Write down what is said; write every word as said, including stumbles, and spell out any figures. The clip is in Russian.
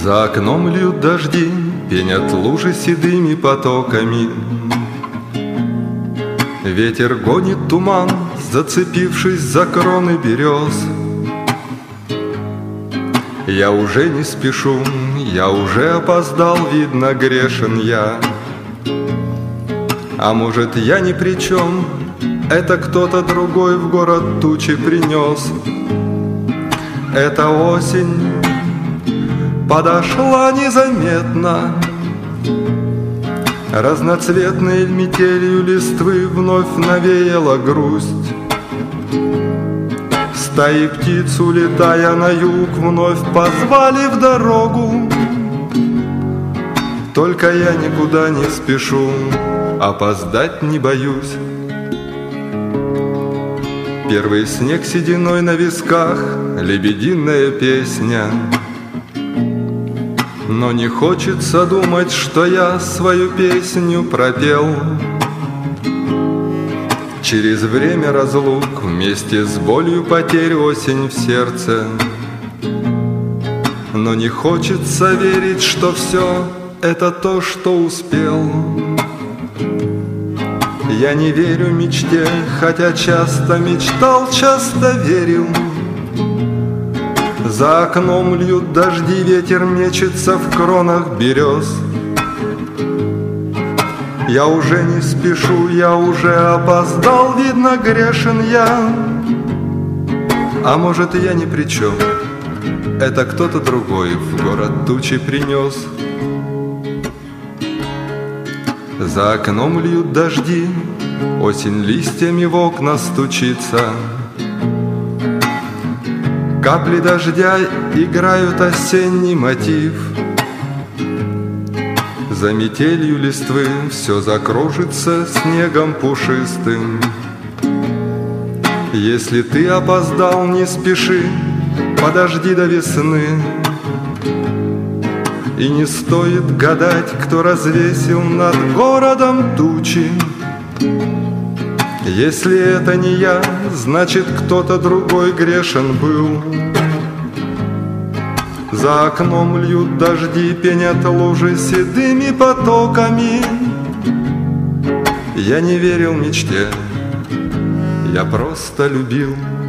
За окном льют дожди, пенят лужи седыми потоками. Ветер гонит туман, зацепившись за кроны берез. Я уже не спешу, я уже опоздал, видно, грешен я. А может, я ни при чем, это кто-то другой в город тучи принес. Эта осень подошла незаметно, разноцветной метелью листвы вновь навеяла грусть. Стаи птиц, улетая на юг, вновь позвали в дорогу. Только я никуда не спешу, опоздать не боюсь. Первый снег сединой на висках, лебединая песня. Но не хочется думать, что я свою песню пропел. Через время разлук, вместе с болью потерь, осень в сердце. Но не хочется верить, что все это то, что успел. Я не верю мечте, хотя часто мечтал, часто верил. За окном льют дожди, ветер мечется в кронах берез. Я уже не спешу, я уже опоздал, видно, грешен я. А может, я ни при чем, это кто-то другой в город тучи принес. За окном льют дожди, осень листьями в окна стучится. Капли дождя играют осенний мотив. За метелью листвы все закружится снегом пушистым. Если ты опоздал, не спеши, подожди до весны. И не стоит гадать, кто развесил над городом тучи. Если это не я, значит, кто-то другой грешен был. За окном льют дожди, пенят лужи седыми потоками. Я не верил мечте, я просто любил.